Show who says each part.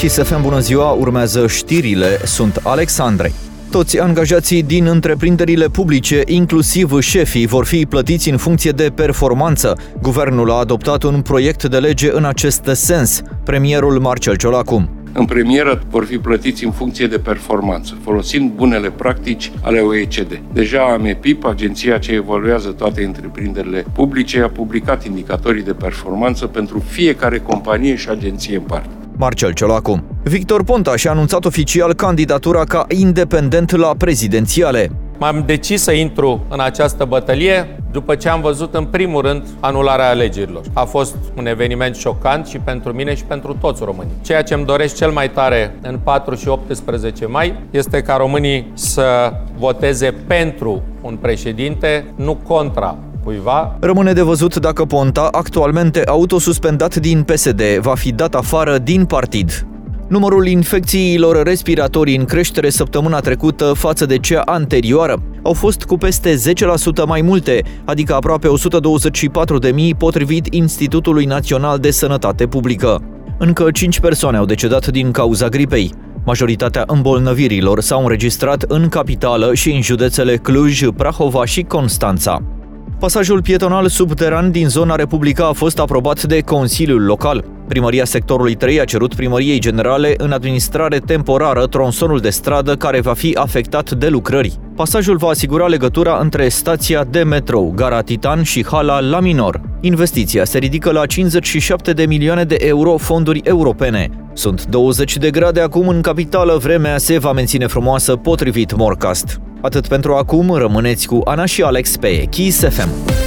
Speaker 1: Kiss FM, bună ziua, urmează știrile, sunt Alexandrei. Toți angajații din întreprinderile publice, inclusiv șefii, vor fi plătiți în funcție de performanță. Guvernul a adoptat un proiect de lege în acest sens. Premierul Marcel Ciolacu.
Speaker 2: În premieră vor fi plătiți în funcție de performanță, folosind bunele practici ale OECD. Deja AMEPIP, agenția ce evaluează toate întreprinderile publice, a publicat indicatorii de performanță pentru fiecare companie și agenție în parte.
Speaker 1: Marcel Ciolacu. Victor Ponta și-a anunțat oficial candidatura ca independent la prezidențiale.
Speaker 3: M-am decis să intru în această bătălie după ce am văzut în primul rând anularea alegerilor. A fost un eveniment șocant și pentru mine și pentru toți românii. Ceea ce îmi doresc cel mai tare în 4 și 18 mai este ca românii să voteze pentru un președinte, nu contra cuiva.
Speaker 1: Rămâne de văzut dacă Ponta, actualmente autosuspendat din PSD, va fi dat afară din partid. Numărul infecțiilor respiratorii în creștere săptămâna trecută față de cea anterioară. Au fost cu peste 10% mai multe, adică aproape 124.000 potrivit Institutului Național de Sănătate Publică. Încă 5 persoane au decedat din cauza gripei. Majoritatea îmbolnăvirilor s-au înregistrat în capitală și în județele Cluj, Prahova și Constanța. Pasajul pietonal subteran din zona Republica a fost aprobat de Consiliul Local. Primăria sectorului 3 a cerut Primăriei Generale în administrare temporară tronsonul de stradă care va fi afectat de lucrări. Pasajul va asigura legătura între stația de metrou, Gara Titan și hala La Minor. Investiția se ridică la 57 de milioane de euro fonduri europene. Sunt 20 de grade acum în capitală, vremea se va menține frumoasă potrivit Morcast. Atât pentru acum, rămâneți cu Ana și Alex pe Kiss FM.